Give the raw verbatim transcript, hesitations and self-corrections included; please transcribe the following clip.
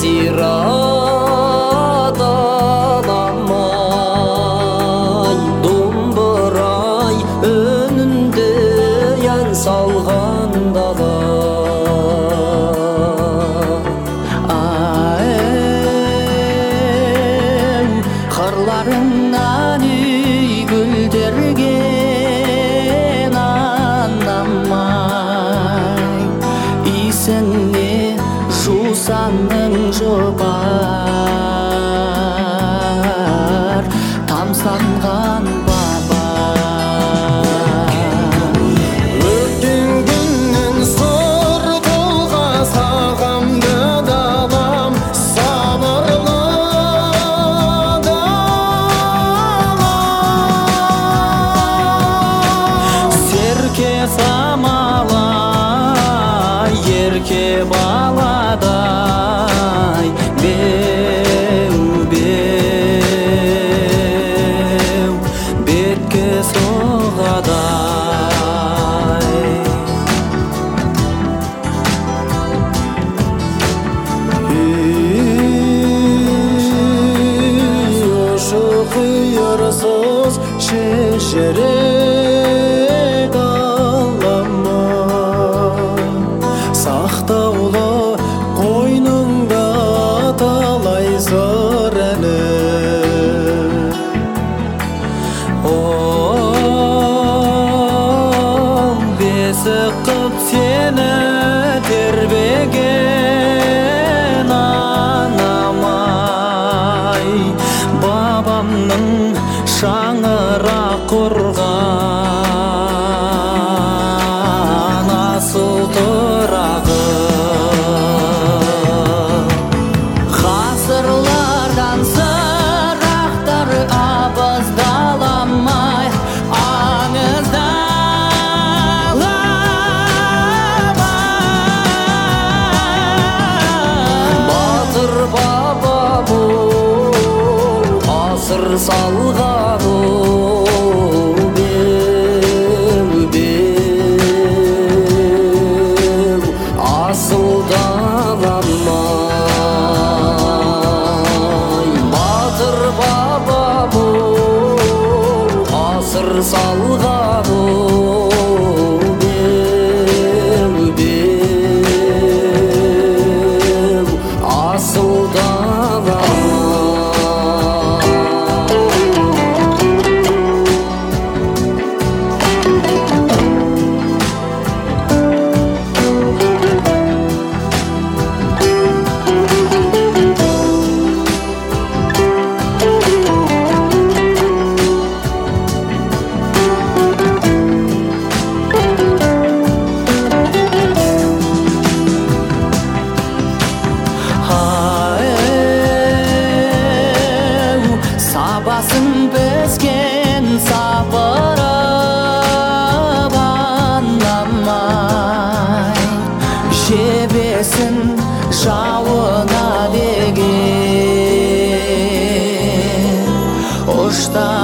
зирадаламай домбырай өнүндө ян салганда да Кырларыңнан үй гүлдерген анамай исиңне жусаның жопар тамсанган баба өттүн күнүн сор толга сагамды далам сабырлы серке самалай ерке баладай беу беу бетке согадай ошо кыярсыз шешерек аламай сактаулы койнуңда талай зор эле ол бесик кып сени тербеген анамай бабамның шаңырақ курган асыл турагы гасырлардан сырактар абыздаламай аңыздаламай батыр баба бул асыр салган беу беу асылдаламай батыр баба бул асыр салган беу беу асылдаламай сабасын безген сапырып анамай жебесін жауына деген ұшта